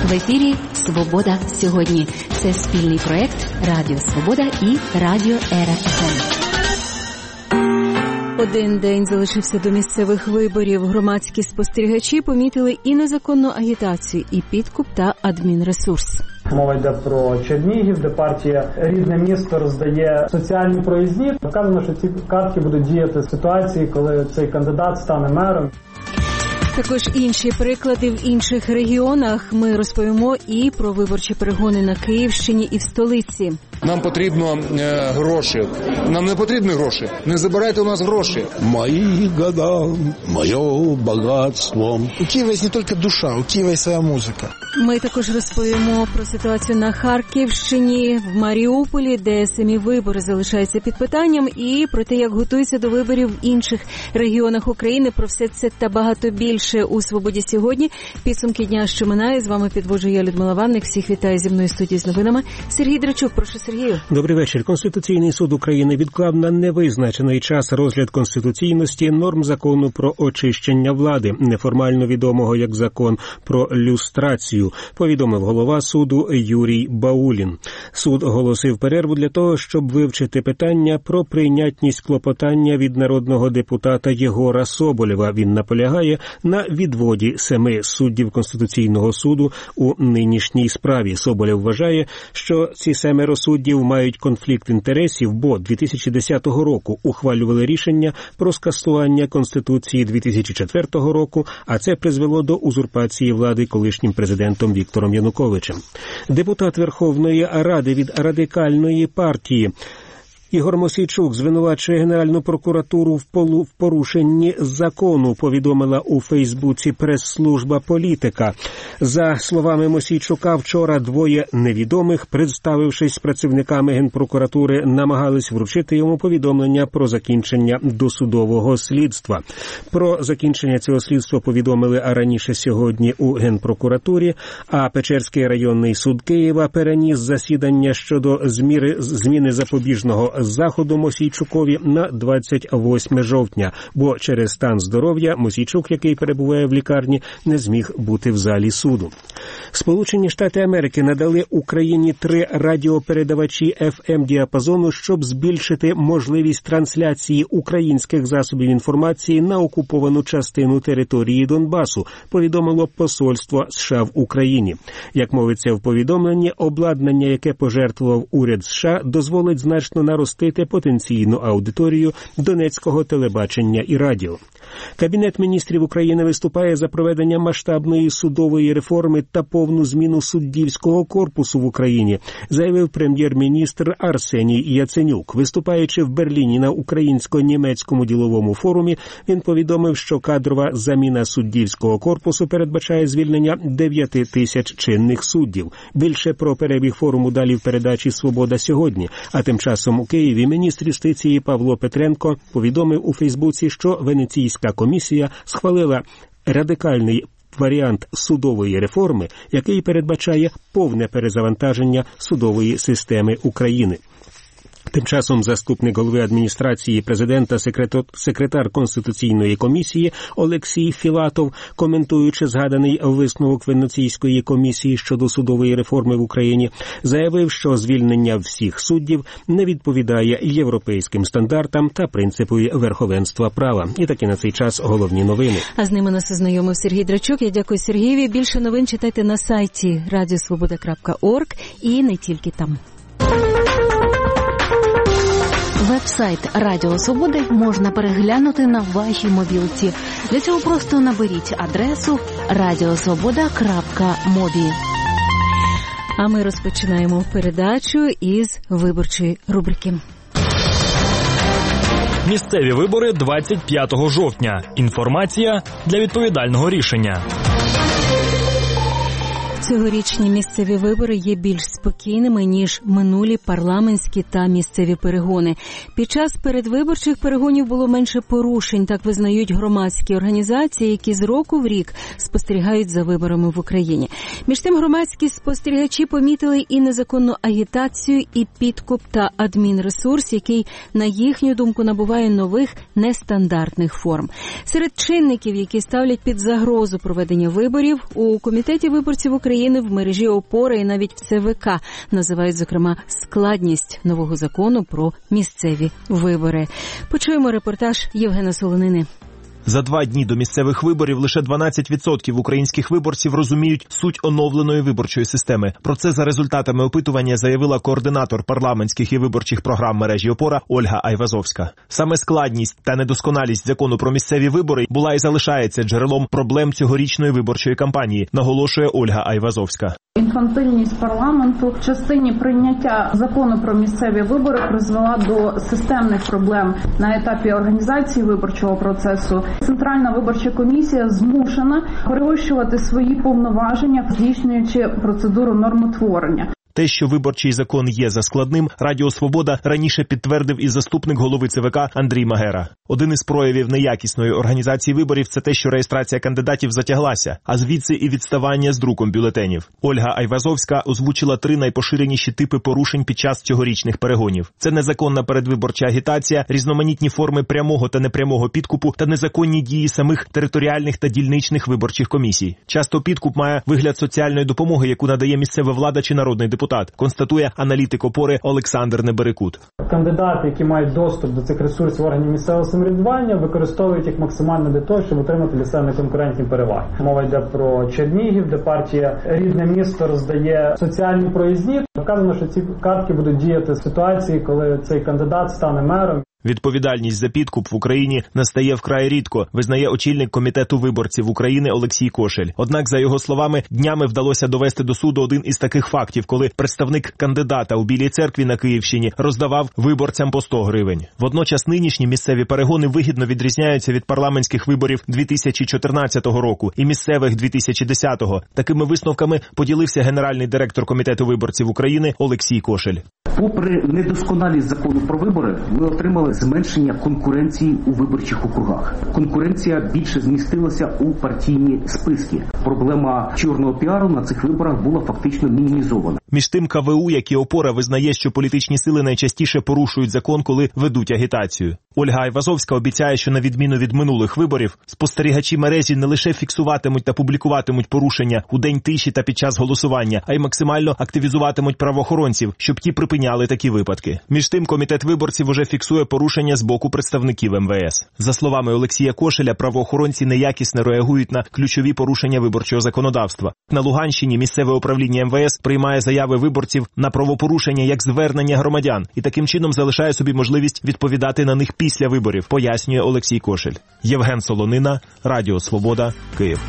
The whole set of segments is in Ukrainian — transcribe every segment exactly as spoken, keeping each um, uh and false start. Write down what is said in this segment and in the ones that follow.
В ефірі «Свобода сьогодні». Це спільний проєкт Радіо Свобода і Радіо Ера еф ем. Один день залишився до місцевих виборів. Громадські спостерігачі помітили і незаконну агітацію, і підкуп та адмінресурс. Мова йде про Чернігів, де партія «Рідне місто» роздає соціальні проїзні. Вказано, що ці картки будуть діяти в ситуації, коли цей кандидат стане мером. Також інші приклади в інших регіонах. Ми розповімо і про виборчі перегони на Київщині і в столиці. Нам потрібно е, гроші. Нам не потрібні гроші. Не забирайте у нас гроші. Мої года, моє багатство. У Києва є не тільки душа, у Києва є своя музика. Ми також розповімо про ситуацію на Харківщині, в Маріуполі, де самі вибори залишаються під питанням, і про те, як готуються до виборів в інших регіонах України. Про все це та багато більше у «Свободі сьогодні». Підсумки дня, що минає. З вами підводжу я, Людмила Ванник. Всіх вітаю зі мною в студії з новинами. Сергій Драчук, прошу, Сергію. Добрий вечір. Конституційний суд України відклав на невизначений час розгляд конституційності норм закону про очищення влади, неформально відомого як закон про люстрацію, повідомив голова суду Юрій Баулін. Суд оголосив перерву для того, щоб вивчити питання про прийнятність клопотання від народного депутата Єгора Соболєва. Він наполягає на відводі семи суддів Конституційного суду у нинішній справі. Соболєв вважає, що ці семеро суддів мають конфлікт інтересів, бо дві тисячі десятого року ухвалювали рішення про скасування Конституції дві тисячі четвертого року, а це призвело до узурпації влади колишнім президентом Віктором Януковичем. Депутат Верховної Ради від Радикальної партії Ігор Мосійчук звинувачує Генеральну прокуратуру в порушенні закону, повідомила у Фейсбуці прес-служба «Політика». За словами Мосійчука, вчора двоє невідомих, представившись працівниками Генпрокуратури, намагались вручити йому повідомлення про закінчення досудового слідства. Про закінчення цього слідства повідомили раніше сьогодні у Генпрокуратурі, а Печерський районний суд Києва переніс засідання щодо зміри, зміни запобіжного заходу Мосійчукові на двадцять восьме жовтня, бо через стан здоров'я Мосійчук, який перебуває в лікарні, не зміг бути в залі суду. Сполучені Штати Америки надали Україні три радіопередавачі еф ем-діапазону, щоб збільшити можливість трансляції українських засобів інформації на окуповану частину території Донбасу, повідомило посольство США в Україні. Як мовиться в повідомленні, обладнання, яке пожертвував уряд США, дозволить значно наростити потенційну аудиторію донецького телебачення і радіо. Кабінет міністрів України виступає за проведення масштабної судової реформи та повну зміну суддівського корпусу в Україні, заявив прем'єр-міністр Арсеній Яценюк. Виступаючи в Берліні на українсько-німецькому діловому форумі, він повідомив, що кадрова заміна суддівського корпусу передбачає звільнення дев'яти тисяч чинних суддів. Більше про перебіг форуму далі в передачі «Свобода сьогодні». А тим часом у Києві міністр юстиції Павло Петренко повідомив у Фейсбуці, що Венеційська комісія схвалила радикальний варіант судової реформи, який передбачає повне перезавантаження судової системи України. Тим часом заступник голови адміністрації президента, секретар, секретар Конституційної комісії Олексій Філатов, коментуючи згаданий висновок Венеційської комісії щодо судової реформи в Україні, заявив, що звільнення всіх суддів не відповідає європейським стандартам та принципові верховенства права. І таки на цей час головні новини. А з ними нас ознайомив Сергій Драчук. Я дякую Сергієві. Більше новин читайте на сайті радіо свобода крапка орг і не тільки там. Веб-сайт Радіо Свободи можна переглянути на вашій мобілці. Для цього просто наберіть адресу радіосвобода крапка мобі. А ми розпочинаємо передачу із виборчої рубрики. Місцеві вибори двадцять п'ятого жовтня. Інформація для відповідального рішення. Цьогорічні місцеві вибори є більш спокійними, ніж минулі парламентські та місцеві перегони. Під час передвиборчих перегонів було менше порушень, так визнають громадські організації, які з року в рік спостерігають за виборами в Україні. Між тим, громадські спостерігачі помітили і незаконну агітацію, і підкуп та адмінресурс, який, на їхню думку, набуває нових нестандартних форм. Серед чинників, які ставлять під загрозу проведення виборів, у Комітеті виборців України України в мережі «Опора» і навіть в Це Ве Ка називають, зокрема, складність нового закону про місцеві вибори. Почуємо репортаж Євгена Солонини. За два дні до місцевих виборів лише дванадцять відсотків українських виборців розуміють суть оновленої виборчої системи. Про це за результатами опитування заявила координатор парламентських і виборчих програм мережі «Опора» Ольга Айвазовська. Саме складність та недосконалість закону про місцеві вибори була і залишається джерелом проблем цьогорічної виборчої кампанії, наголошує Ольга Айвазовська. Інфантильність парламенту в частині прийняття закону про місцеві вибори призвела до системних проблем на етапі організації виборчого процесу. Центральна виборча комісія змушена перевищувати свої повноваження, здійснюючи процедуру нормотворення. Те, що виборчий закон є заскладним, Радіо Свобода раніше підтвердив і заступник голови Це Ве Ка Андрій Магера. Один із проявів неякісної організації виборів – це те, що реєстрація кандидатів затяглася, а звідси і відставання з друком бюлетенів. Ольга Айвазовська озвучила три найпоширеніші типи порушень під час цьогорічних перегонів. Це незаконна передвиборча агітація, різноманітні форми прямого та непрямого підкупу та незаконні дії самих територіальних та дільничних виборчих комісій. Часто підкуп має вигляд соціальної допомоги, яку надає місцева влада чи народний депутат, констатує аналітик «Опори» Олександр Неберекут. Кандидати, які мають доступ до цих ресурсів органів місцевого самоврядування, використовують їх максимально для того, щоб отримати для себе конкурентні переваги. Мова йде про Чернігів, де партія «Рідне місто» роздає соціальні проїзні. Вказано, що ці картки будуть діяти в ситуації, коли цей кандидат стане мером. Відповідальність за підкуп в Україні настає вкрай рідко, визнає очільник комітету виборців України Олексій Кошель. Однак, за його словами, днями вдалося довести до суду один із таких фактів, коли представник кандидата у Білій Церкві на Київщині роздавав виборцям по сто гривень. Водночас нинішні місцеві перегони вигідно відрізняються від парламентських виборів дві тисячі чотирнадцятого року і місцевих дві тисячі десятого. Такими висновками поділився генеральний директор комітету виборців України Олексій Кошель. Попри недосконалість закону про вибори, ми отримали зменшення конкуренції у виборчих округах. Конкуренція більше змістилася у партійні списки. Проблема чорного піару на цих виборах була фактично мінімізована. Між тим Ка Ве У, як і «Опора», визнає, що політичні сили найчастіше порушують закон, коли ведуть агітацію. Ольга Айвазовська обіцяє, що на відміну від минулих виборів, спостерігачі мережі не лише фіксуватимуть та публікуватимуть порушення у день тиші та під час голосування, а й максимально активізуватимуть правоохоронців, щоб ті припиняли такі випадки. Між тим, комітет виборців уже фіксує порушення з боку представників Ем Ве Ес. За словами Олексія Кошеля, правоохоронці неякісно реагують на ключові порушення виборчого законодавства. На Луганщині місцеве управління Ем Ве Ес приймає заяви виборців на правопорушення як звернення громадян і таким чином залишає собі можливість відповідати на них після виборів, пояснює Олексій Кошель. Євген Солонина, Радіо Свобода, Київ.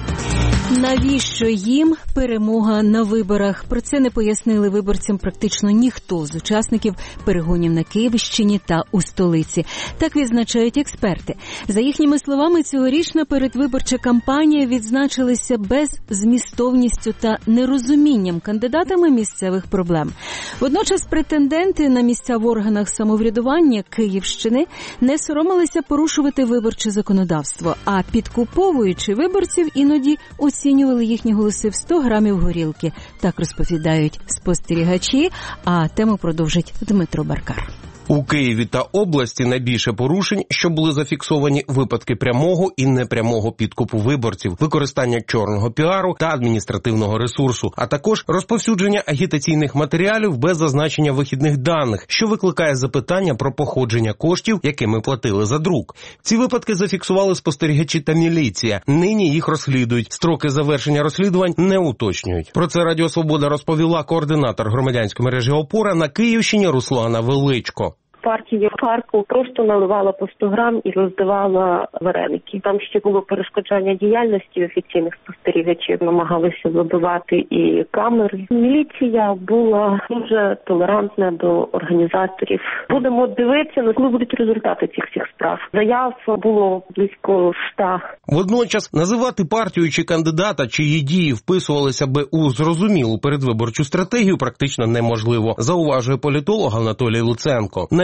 Навіщо їм перемога на виборах? Про це не пояснили виборцям практично ніхто з учасників перегонів на Київщині та у столиці. Так відзначають експерти. За їхніми словами, цьогорічна передвиборча кампанія відзначилася беззмістовністю та нерозумінням кандидатами місцевих проблем. Водночас претенденти на місця в органах самоврядування Київщини не соромилися порушувати виборче законодавство, а підкуповуючи виборців іноді оцінювали їхні голоси в сто грамів горілки. Так розповідають спостерігачі, а тему продовжить Дмитро Баркар. У Києві та області найбільше порушень, що були зафіксовані, випадки прямого і непрямого підкупу виборців, використання чорного піару та адміністративного ресурсу, а також розповсюдження агітаційних матеріалів без зазначення вихідних даних, що викликає запитання про походження коштів, якими платили за друк. Ці випадки зафіксували спостерігачі та міліція. Нині їх розслідують. Строки завершення розслідувань не уточнюють. Про це Радіо Свобода розповіла координатор громадянської мережі «Опора» на Київщині Руслана Величко. Партія в Харкові просто наливала по сто грам і роздавала вареники. Там ще було перешкоджання діяльності офіційних спостерігачів, намагалися вибивати і камери. Міліція була дуже толерантна до організаторів. Будемо дивитися, коли будуть результати цих всіх справ. Заяв було близько ста. Водночас називати партію чи кандидата, чиї дії вписувалися би у зрозумілу передвиборчу стратегію, практично неможливо, зауважує політолог Анатолій Луценко. На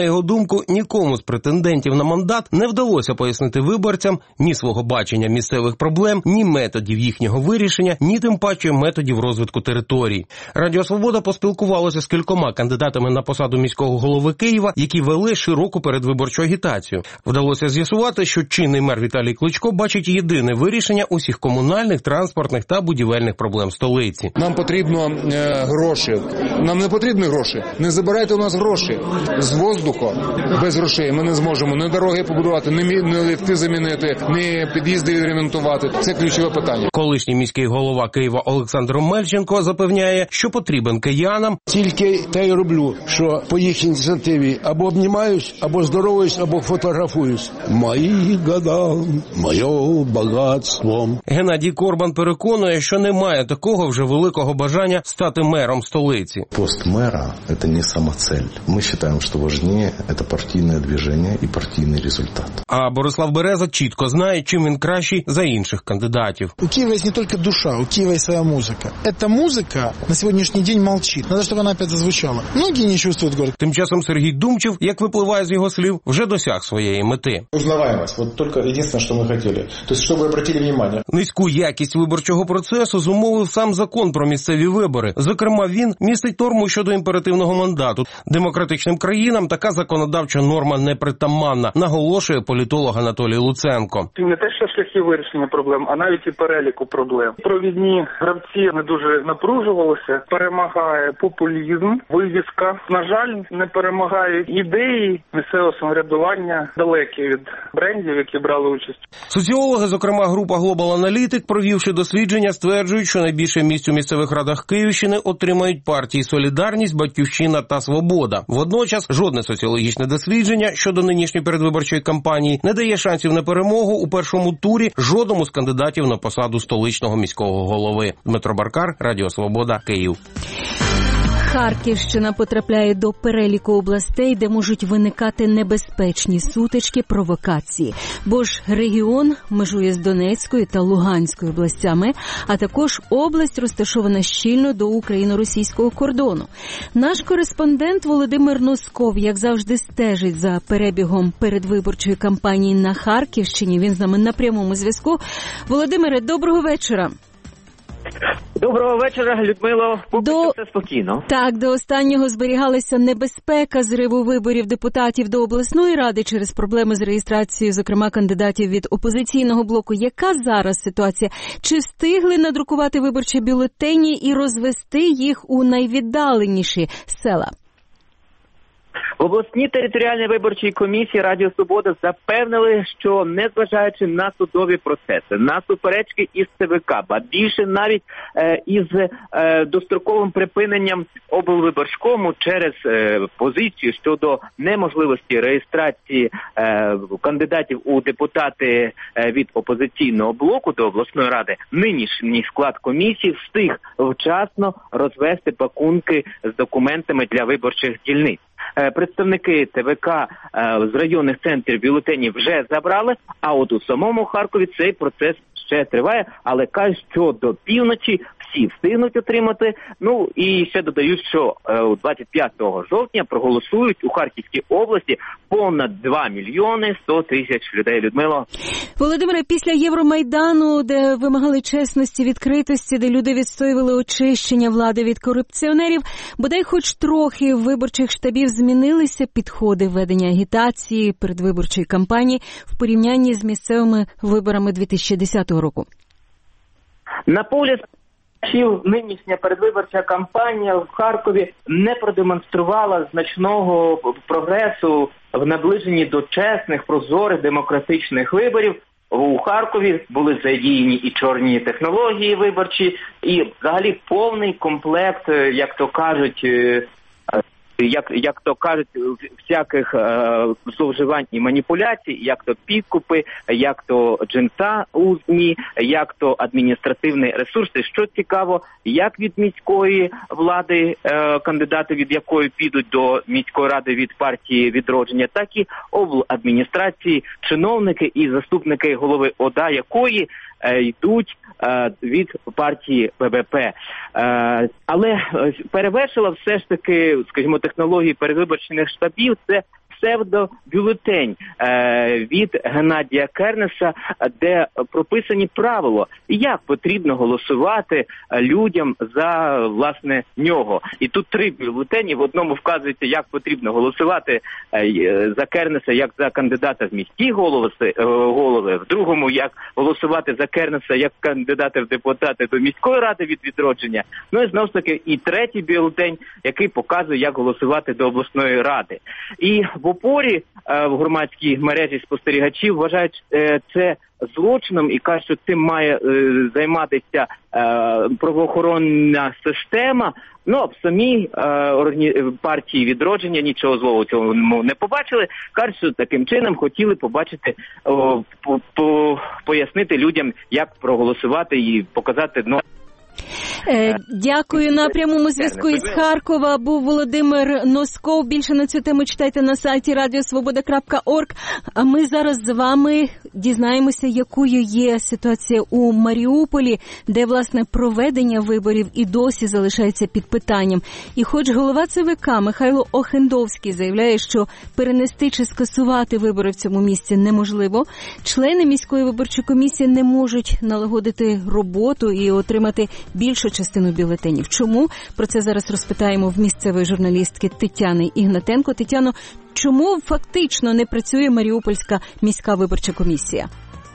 його думку, нікому з претендентів на мандат не вдалося пояснити виборцям ні свого бачення місцевих проблем, ні методів їхнього вирішення, ні тим паче методів розвитку територій. Радіо Свобода поспілкувалося з кількома кандидатами на посаду міського голови Києва, які вели широку передвиборчу агітацію. Вдалося з'ясувати, що чинний мер Віталій Кличко бачить єдине вирішення усіх комунальних, транспортних та будівельних проблем столиці. Нам потрібно е, гроші. Нам не потрібні гроші. Не забирайте у нас гроші. З воздуху без грошей ми не зможемо ні дороги побудувати, ні, ні ліфти замінити, ні під'їзди відремонтувати. Це ключове питання. Колишній міський голова Києва Олександр Омельченко запевняє, що потрібен киянам. Тільки те й роблю, що по їх ініціативі або обнімаюсь, або здороваюсь, або фотографуюсь. Мої года, моє багатство. Геннадій Корбан переконує, що немає такого вже великого бажання стати мером столиці. Пост мэра – это не самоцель. Мы считаем, что важнее – это партийное движение и партийный результат. А Борислав Береза чітко знає, чим він кращий за інших кандидатів. У Киева есть не только душа, у Киева есть своя музыка. Эта музыка на сегодняшний день молчит. Надо, чтобы она опять зазвучала. Многие не чувствуют город. Тим часом Сергій Думчев, як випливає з його слів, вже досяг своєї мети. Узнаваемость. Вот только единственное, что мы хотели. То есть, чтобы обратили внимание. Низьку якість виборчого процесу зумовив сам закон про місцеві вибори. Зокрема, він містить норму щодо імперативного мандату. Демократичним країнам така законодавча норма не притаманна, наголошує політолог Анатолій Луценко. Не те, що шляхи вирішення проблем, а навіть і переліку проблем. Провідні гравці не дуже напружувалися. Перемагає популізм, вивіска. На жаль, не перемагають ідеї місцевого самоврядування, далекі від брендів, які брали участь. Соціологи, зокрема група Global Analytic, провівши дослідження, стверджують, що найбільше місць у місцевих радах Київщини отримають партії «Солідарність», «Батьківщина» та «Свобода». Водночас, жодне соціологічне дослідження щодо нинішньої передвиборчої кампанії не дає шансів на перемогу у першому турі жодному з кандидатів на посаду столичного міського голови. Дмитро Баркар, Радіо Свобода, Київ. Харківщина потрапляє до переліку областей, де можуть виникати небезпечні сутички, провокації. Бо ж регіон межує з Донецькою та Луганською областями, а також область розташована щільно до україно-російського кордону. Наш кореспондент Володимир Носков, як завжди, стежить за перебігом передвиборчої кампанії на Харківщині. Він з нами на прямому зв'язку. Володимире, доброго вечора. Доброго вечора, Людмило. Поки до... все спокійно. Так, до останнього зберігалася небезпека зриву виборів депутатів до обласної ради через проблеми з реєстрацією, зокрема, кандидатів від опозиційного блоку. Яка зараз ситуація? Чи встигли надрукувати виборчі бюлетені і розвести їх у найвіддаленіші села? В обласній територіальній виборчій комісії Радіо Свобода запевнили, що незважаючи на судові процеси, на суперечки із ЦВК, ба більше навіть е, із е, достроковим припиненням облвиборчкому через е, позицію щодо неможливості реєстрації е, кандидатів у депутати е, від опозиційного блоку до обласної ради, нинішній склад комісії встиг вчасно розвести пакунки з документами для виборчих дільниць. Представники ТВК з районних центрів бюлетенів вже забрали, а от у самому Харкові цей процес ще триває, але кажуть, що до півночі всі встигнуть отримати. Ну і ще додають, що двадцять п'ятого жовтня проголосують у Харківській області понад два мільйони сто тисяч людей. Людмило. Володимире, після Євромайдану, де вимагали чесності, відкритості, де люди відстоювали очищення влади від корупціонерів, бодай хоч трохи в виборчих штабів змінилися підходи ведення агітації, передвиборчої кампанії в порівнянні з місцевими виборами дві тисячі десятого року? На полі нинішня передвиборча кампанія в Харкові не продемонструвала значного прогресу в наближенні до чесних, прозорих, демократичних виборів. У Харкові були задіяні і чорні технології виборчі, і взагалі повний комплект, як то кажуть, Як, як то кажуть, всяких е, зловживань і маніпуляцій, як то підкупи, як то джинса у ЗМІ, як то адміністративні ресурси. Що цікаво, як від міської влади, е, кандидати від якої підуть до міської ради від партії «Відродження», так і обладміністрації, чиновники і заступники голови ОДА, якої е, йдуть е, від партії ББП. Е, але перевершила все ж таки, скажімо, технології передвиборчих штабів – це псевдобюлетень е, від Геннадія Кернеса, де прописані правила, як потрібно голосувати людям за, власне, нього. І тут три бюлетені, в одному вказується, як потрібно голосувати е, за Кернеса, як за кандидата в міські голови, е, голови, в другому, як голосувати за Кернеса, як кандидата в депутати до міської ради від Відродження. Ну і знову ж таки і третій бюлетень, який показує, як голосувати до обласної ради. І в опорі е, в громадській мережі спостерігачів вважають е, це злочином і кажуть, що цим має е, займатися е, правоохоронна система. Ну, а в самій е, органі... партії Відродження нічого злого цього не побачили. Кажуть, що таким чином хотіли побачити, о, по, по, пояснити людям, як проголосувати і показати дно. Е, дякую. На прямому зв'язку із Харкова був Володимир Носков. Більше на цю тему читайте на сайті радіо свобода крапка орг. А ми зараз з вами дізнаємося, якою є ситуація у Маріуполі, де, власне, проведення виборів і досі залишається під питанням. І хоч голова ЦВК Михайло Охендовський заявляє, що перенести чи скасувати вибори в цьому місці неможливо, члени міської виборчої комісії не можуть налагодити роботу і отримати більшу частину бюлетенів. Чому? Про це зараз розпитаємо в місцевої журналістки Тетяни Ігнатенко. Тетяно, чому фактично не працює Маріупольська міська виборча комісія?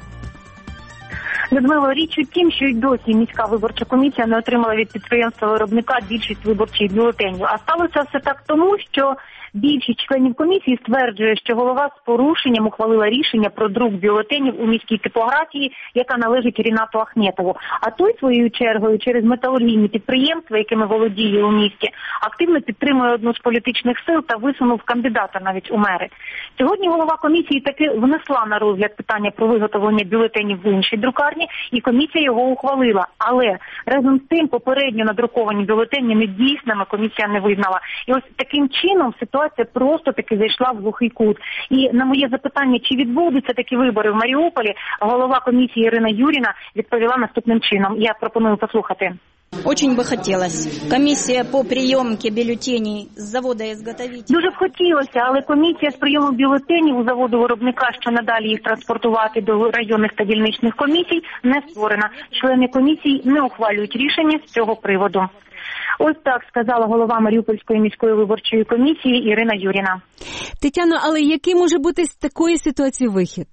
Людмила, річ у тім, що й досі міська виборча комісія не отримала від підприємства-виробника більшість виборчих бюлетенів. А сталося все так тому, що більшість членів комісії стверджує, що голова з порушенням ухвалила рішення про друк бюлетенів у міській типографії, яка належить Рінату Ахметову. А той, своєю чергою, через металургійні підприємства, якими володіє у місті, активно підтримує одну з політичних сил та висунув кандидата навіть у мери. Сьогодні голова комісії таки внесла на розгляд питання про виготовлення бюлетенів в іншій друкарні, і комісія його ухвалила. Але разом з тим попередньо надруковані бюлетені недійсними комісія не визнала. І ось таким чином ситуація Ситуація просто-таки зайшла в глухий кут. І на моє запитання, чи відбудуться такі вибори в Маріуполі, голова комісії Ірина Юріна відповіла наступним чином. Я пропоную послухати. Очень бы хотелось. Комісія по прийомці бюлетенів з заводу-ізготовителя. Дуже б хотілося, але комісія з прийому бюлетенів у заводу-виробника, що надалі їх транспортувати до районних та дільничних комісій, не створена. Члени комісії не ухвалюють рішення з цього приводу. Ось так сказала голова Маріупольської міської виборчої комісії Ірина Юріна. Тетяно, але який може бути з такої ситуації вихід?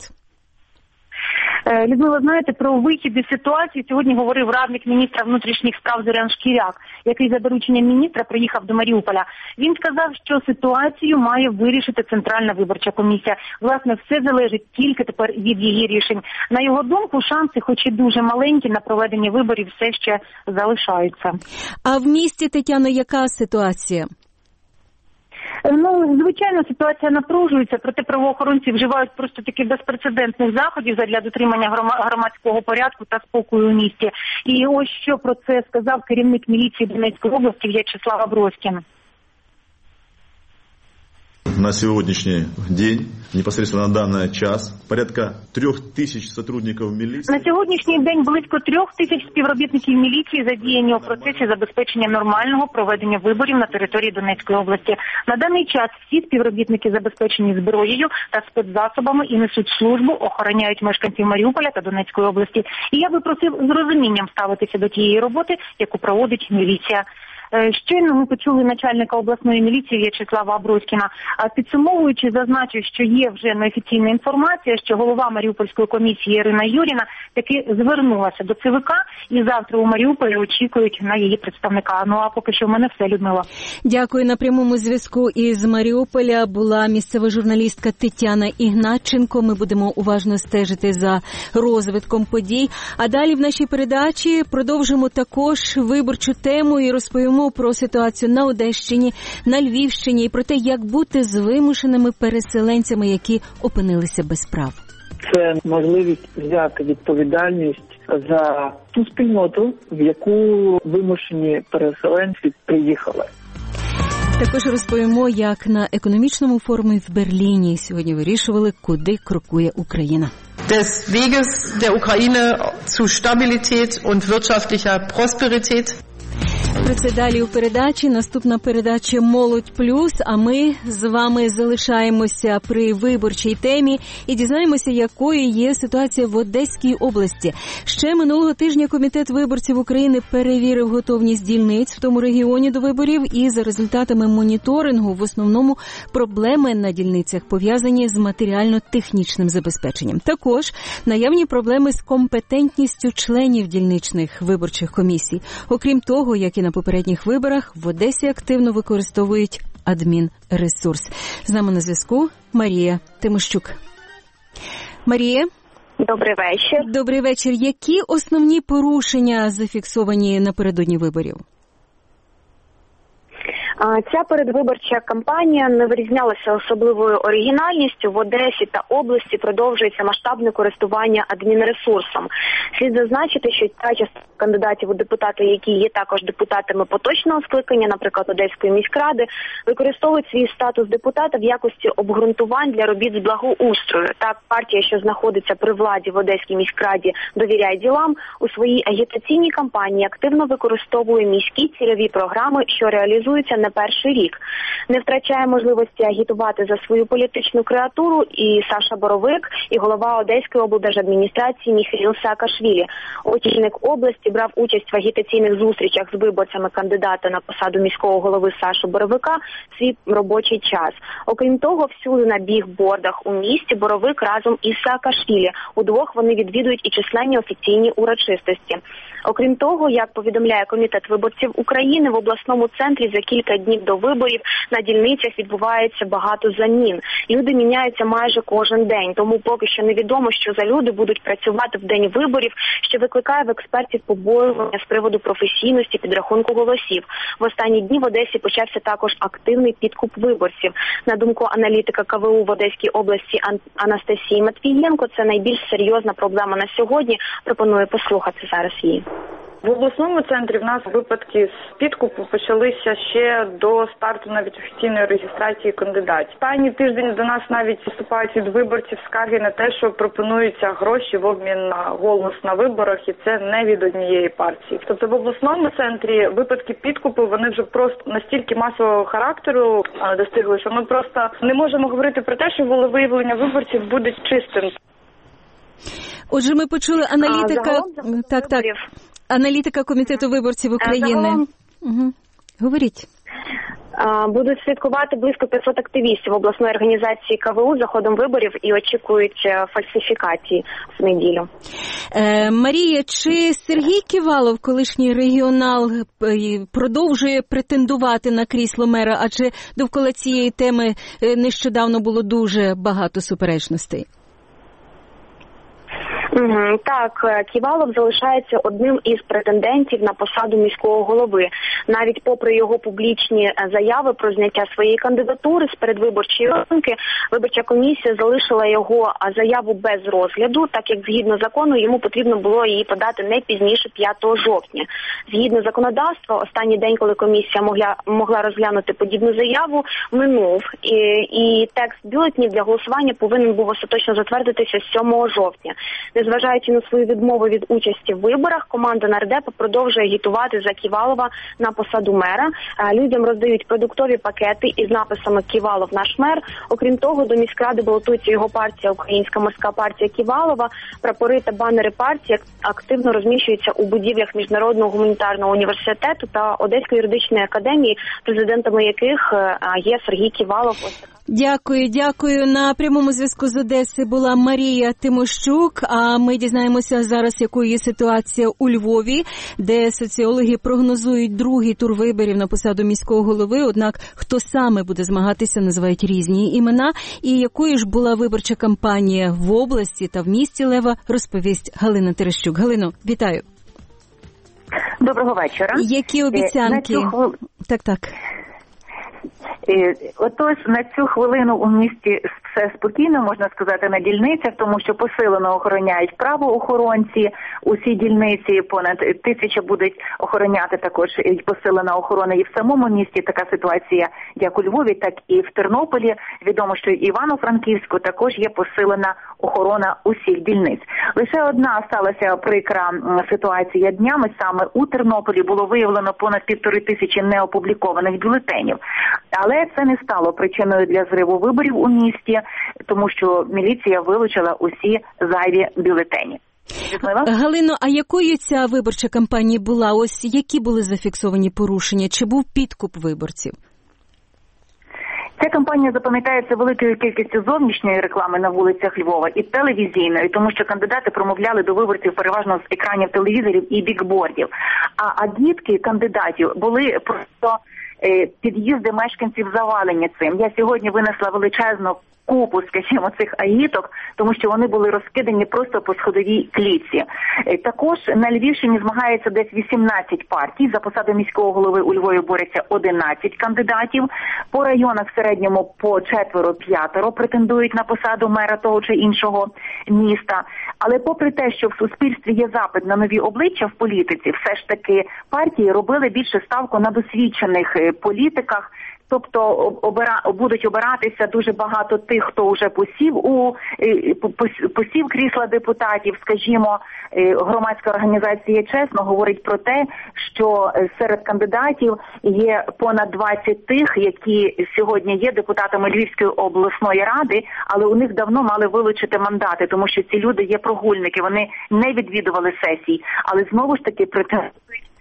Людмила, знаєте, про вихід із ситуації сьогодні говорив радник міністра внутрішніх справ Зорян Шкіряк, який за дорученням міністра приїхав до Маріуполя. Він сказав, що ситуацію має вирішити Центральна виборча комісія. Власне, все залежить тільки тепер від її рішень. На його думку, шанси, хоч і дуже маленькі, на проведення виборів все ще залишаються. А в місті, Тетяно, яка ситуація? Ну, звичайно, ситуація напружується, проте правоохоронці вживають просто таких безпрецедентних заходів для дотримання громадського порядку та спокою у місті. І ось що про це сказав керівник міліції Донецької області В'ячеслав Аброськін. На сегодняшний день, непосредственно на данный час, порядка трьох тисяч сотрудників міліції. На сьогоднішній день близько трьох тисяч співробітників міліції задіяні у процесі забезпечення нормального проведення виборів на території Донецької області. На даний час всі співробітники забезпечені зброєю та спецзасобами і несуть службу, охороняють мешканців Маріуполя та Донецької області. І я би просив з розумінням ставитися до тієї роботи, яку проводить міліція. Щойно ми почули начальника обласної міліції В'ячеслава Аброськіна. Підсумовуючи, зазначив, що є вже неофіційна інформація, що голова Маріупольської комісії Ірина Юріна таки звернулася до ЦВК і завтра у Маріуполі очікують на її представника. Ну а поки що в мене все, Людмила. Дякую. На прямому зв'язку із Маріуполя була місцева журналістка Тетяна Ігнатченко. Ми будемо уважно стежити за розвитком подій. А далі в нашій передачі продовжимо також виборчу тему і розповімо про ситуацію на Одещині, на Львівщині і про те, як бути з вимушеними переселенцями, які опинилися без прав. Це можливість взяти відповідальність за ту спільноту, в яку вимушені переселенці приїхали. Також розповімо, як на економічному форумі в Берліні сьогодні вирішували, куди крокує Україна. Des Weges der Ukraine zu Stabilität und wirtschaftlicher Prosperität. Про це далі у передачі. Наступна передача «Молодь плюс», а ми з вами залишаємося при виборчій темі і дізнаємося, якою є ситуація в Одеській області. Ще минулого тижня Комітет виборців України перевірив готовність дільниць в тому регіоні до виборів, і за результатами моніторингу в основному проблеми на дільницях пов'язані з матеріально-технічним забезпеченням. Також наявні проблеми з компетентністю членів дільничних виборчих комісій. Окрім того, як і на попередніх виборах, в Одесі активно використовують адмінресурс. З нами на зв'язку Марія Тимощук. Марія. Добрий вечір. Добрий вечір. Які основні порушення зафіксовані напередодні виборів? Ця передвиборча кампанія не вирізнялася особливою оригінальністю. В Одесі та області продовжується масштабне користування адмінресурсом. Слід зазначити, що та частина кандидатів у депутати, які є також депутатами поточного скликання, наприклад, Одеської міськради, використовують свій статус депутата в якості обґрунтувань для робіт з благоустрою. Так, партія, що знаходиться при владі в Одеській міськраді «Довіряй ділам», у своїй агітаційній кампанії активно використовує міські цільові програми, що реалізуються на перший рік. Не втрачає можливості агітувати за свою політичну креатуру і Саша Боровик, і голова Одеської облдержадміністрації Міхаїл Саакашвілі. Очільник області брав участь в агітаційних зустрічах з виборцями кандидата на посаду міського голови Сашу Боровика в свій робочий час. Окрім того, всюди на бігбордах у місті Боровик разом із Саакашвілі. Удвох вони відвідують і численні офіційні урочистості. Окрім того, як повідомляє Комітет виборців України, в обласному центрі за кілька днів до виборів на дільницях відбувається багато замін. Люди міняються майже кожен день, тому поки що невідомо, що за люди будуть працювати в день виборів, що викликає в експертів побоювання з приводу професійності підрахунку голосів. В останні дні в Одесі почався також активний підкуп виборців. На думку аналітика ка ве у в Одеській області Анастасії Матвієнко, це найбільш серйозна проблема на сьогодні. Пропоную послухати зараз її. В обласному центрі в нас випадки з підкупу почалися ще до старту навіть офіційної реєстрації кандидатів. Останній тиждень до нас навіть поступають від виборців скарги на те, що пропонуються гроші в обмін на голос на виборах, і це не від однієї партії. Тобто в обласному центрі випадки підкупу, вони вже просто настільки масового характеру достигли, що ми просто не можемо говорити про те, що волевиявлення виборців буде чистим. Отже, ми почули аналітика... А, так, так. Аналітика Комітету виборців України. Угу. Говоріть. Будуть слідкувати близько п'ятсот активістів обласної організації ка ве у за ходом виборів і очікують фальсифікації в неділю. Е, Марія, чи Сергій Ківалов, колишній регіонал, продовжує претендувати на крісло мера, адже довкола цієї теми нещодавно було дуже багато суперечностей? Угу, так, Ківалов залишається одним із претендентів на посаду міського голови. Навіть попри його публічні заяви про зняття своєї кандидатури з передвиборчої гонки, виборча комісія залишила його заяву без розгляду, так як згідно закону йому потрібно було її подати не пізніше п'ятого жовтня. Згідно законодавства, останній день, коли комісія могла, могла розглянути подібну заяву, минув, і, і текст бюлетенів для голосування повинен був остаточно затвердитися сьомого жовтня. Незважаючи на свою відмову від участі в виборах, команда нардепа продовжує агітувати за Ківалова на посаду мера. Людям роздають продуктові пакети із написами «Ківалов – наш мер». Окрім того, до міськради балотується його партія «Українська морська партія Ківалова». Прапори та банери партії активно розміщуються у будівлях Міжнародного гуманітарного університету та Одеської юридичної академії, президентами яких є Сергій Ківалов. Дякую, дякую. На прямому зв'язку з Одеси була Марія Тимощук, а ми дізнаємося зараз, якою є ситуація у Львові, де соціологи прогнозують другий тур виборів на посаду міського голови, однак хто саме буде змагатися, називають різні імена. І якою ж була виборча кампанія в області та в місті Лева, розповість Галина Терещук. Галино, вітаю. Доброго вечора. Які обіцянки? Хвил... Так, так. Отож, на цю хвилину у місті все спокійно, можна сказати, на дільницях, тому що посилено охороняють правоохоронці. Усі дільниці, понад тисяча будуть охороняти, також посилена охорона і в самому місті. Така ситуація як у Львові, так і в Тернополі. Відомо, що і Івано-Франківську також є посилена охорона усіх дільниць. Лише одна сталася прикра ситуація днями. Саме у Тернополі було виявлено понад півтори тисячі неопублікованих бюлетенів. Але це не стало причиною для зриву виборів у місті, тому що міліція вилучила усі зайві бюлетені. Галино, а якою ця виборча кампанія була? Ось які були зафіксовані порушення? Чи був підкуп виборців? Ця кампанія запам'ятається великою кількістю зовнішньої реклами на вулицях Львова і телевізійної, тому що кандидати промовляли до виборців переважно з екранів телевізорів і бікбордів. А агітки кандидатів були просто е, під'їзди мешканців завалені цим. Я сьогодні винесла величезну купу, скажімо, цих агіток, тому що вони були розкидані просто по сходовій клітці. Також на Львівщині змагається десь вісімнадцять партій. За посаду міського голови у Львові борються одинадцять кандидатів. По районах в середньому по четверо-п'ятеро претендують на посаду мера того чи іншого міста. Але попри те, що в суспільстві є запит на нові обличчя в політиці, все ж таки партії робили більше ставку на досвідчених політиках. Тобто обира, будуть обиратися дуже багато тих, хто вже посів у посів крісла депутатів. Скажімо, громадська організація «Чесно» говорить про те, що серед кандидатів є понад двадцять тих, які сьогодні є депутатами Львівської обласної ради, але у них давно мали вилучити мандати, тому що ці люди є прогульники, вони не відвідували сесій, але знову ж таки претендують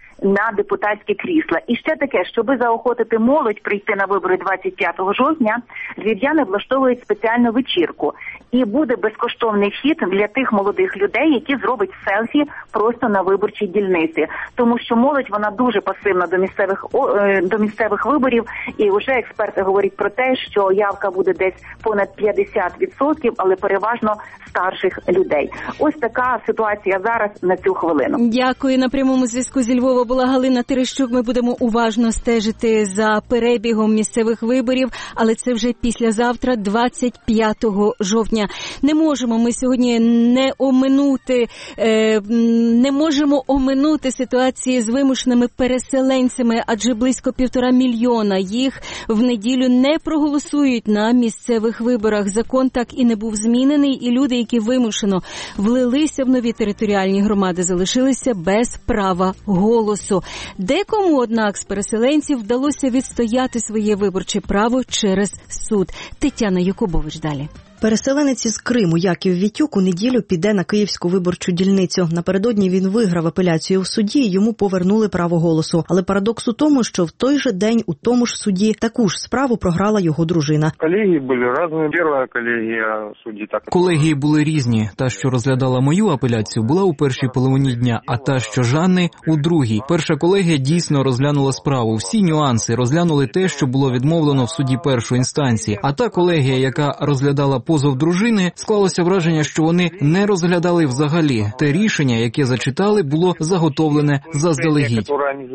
на депутатські крісла. І ще таке, щоби заохотити молодь прийти на вибори двадцять п'ятого жовтня, львів'яни влаштовують спеціальну вечірку. І буде безкоштовний вхід для тих молодих людей, які зроблять селфі просто на виборчій дільниці. Тому що молодь, вона дуже пасивна до місцевих, до місцевих виборів, і вже експерти говорять про те, що явка буде десь понад п'ятдесят відсотків, але переважно старших людей. Ось така ситуація зараз на цю хвилину. Дякую. На прямому зв'язку зі Львова була Галина Терещук. Ми будемо уважно стежити за перебігом місцевих виборів, але це вже післязавтра, двадцять п'ятого жовтня. Не можемо ми сьогодні не оминути, е, не можемо оминути ситуації з вимушеними переселенцями, адже близько півтора мільйона їх в неділю не проголосують на місцевих виборах. Закон так і не був змінений, і люди, які вимушено влилися в нові територіальні громади, залишилися без права голосу. Декому, однак, з переселенців вдалося відстояти своє виборче право через суд. Тетяна Якубович далі. Переселенець із Криму Яків Вітюк у неділю піде на Київську виборчу дільницю. Напередодні він виграв апеляцію в суді і йому повернули право голосу. Але парадокс у тому, що в той же день у тому ж суді таку ж справу програла його дружина. Колегії були різні. Перша колегія судді так. Колегії були різні. Та, що розглядала мою апеляцію, була у першій половині дня, а та, що Жанни, у другій. Перша колегія дійсно розглянула справу. Всі нюанси, розглянули те, що було відмовлено в суді першої інстанції. А та колегія, яка розглядала позов дружини, склалося враження, що вони не розглядали взагалі. Те рішення, яке зачитали, було заготовлене заздалегідь.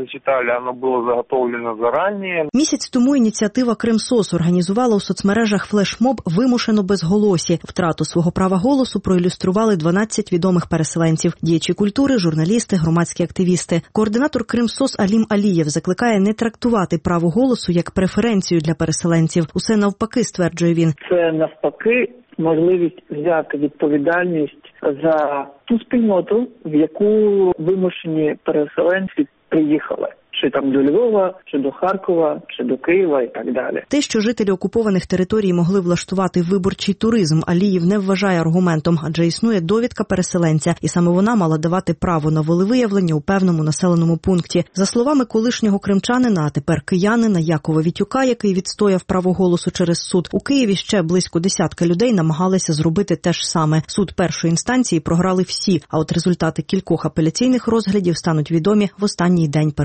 Місяць тому ініціатива «Кримсос» організувала у соцмережах флешмоб «Вимушено безголосі». Втрату свого права голосу проілюстрували дванадцять відомих переселенців. Діячі культури, журналісти, громадські активісти. Координатор «Кримсос» Алім Алієв закликає не трактувати право голосу як преференцію для переселенців. Усе навпаки, стверджує він. Це навпаки можливість взяти відповідальність за ту спільноту, в яку вимушені переселенці приїхали. Чи там до Львова, чи до Харкова, чи до Києва і так далі. Те, що жителі окупованих територій могли влаштувати виборчий туризм, Алієв не вважає аргументом, адже існує довідка переселенця, і саме вона мала давати право на волевиявлення у певному населеному пункті. За словами колишнього кримчанина, а тепер киянина Якова Вітюка, який відстояв право голосу через суд, у Києві ще близько десятка людей намагалися зробити те ж саме. Суд першої інстанції програли всі, а от результати кількох апеляційних розглядів стануть відомі в останній день перед виборами.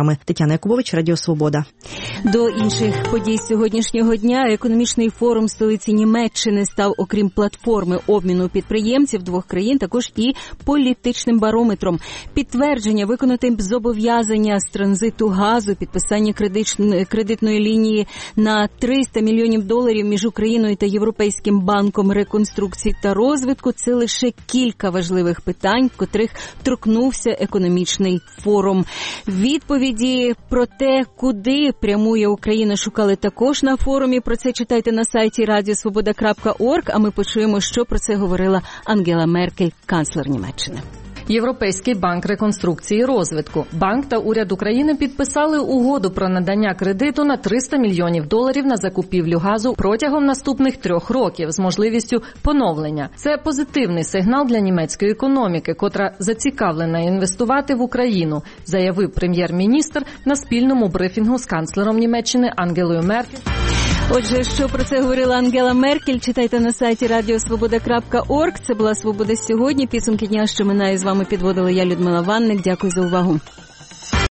виборами. Тетяна Якубович, Радіо Свобода. До інших подій сьогоднішнього дня економічний форум столиці Німеччини став, окрім платформи обміну підприємців двох країн, також і політичним барометром. Підтвердження виконати зобов'язання з транзиту газу, підписання кредитної лінії на триста мільйонів доларів між Україною та Європейським банком реконструкції та розвитку – це лише кілька важливих питань, котрих торкнувся економічний форум. Відповіді про те, куди прямує Україна, шукали також на форумі. Про це читайте на сайті радіосвобода крапка орг, а ми почуємо, що про це говорила Ангела Меркель, канцлер Німеччини. Європейський банк реконструкції і розвитку. Банк та уряд України підписали угоду про надання кредиту на триста мільйонів доларів на закупівлю газу протягом наступних трьох років з можливістю поновлення. Це позитивний сигнал для німецької економіки, котра зацікавлена інвестувати в Україну, заявив прем'єр-міністр на спільному брифінгу з канцлером Німеччини Ангелою Меркель. Отже, що про це говорила Ангела Меркель, читайте на сайті радіосвобода крапка орг. Це була «Свобода сьогодні». Підсумки дня, що минає, з вами підводила я, Людмила Ванник. Дякую за увагу.